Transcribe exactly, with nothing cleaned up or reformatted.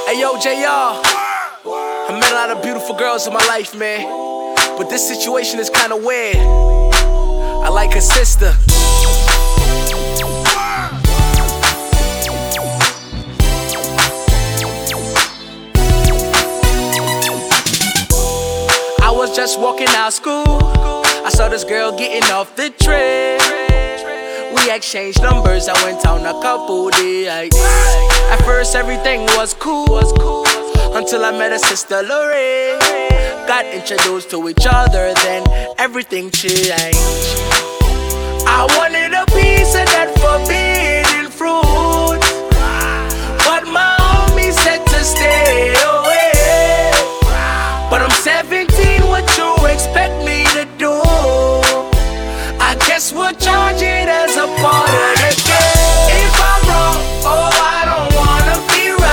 Hey yo, J R, I met a lot of beautiful girls in my life, man, but this situation is kinda weird. I like her sister. I was just walking out school, I saw this girl getting off the train. We exchanged numbers, I went on a couple dates. At first everything was cool, until I met her sister Lorraine. Got introduced to each other, then everything changed. I wanted a piece of that forbidden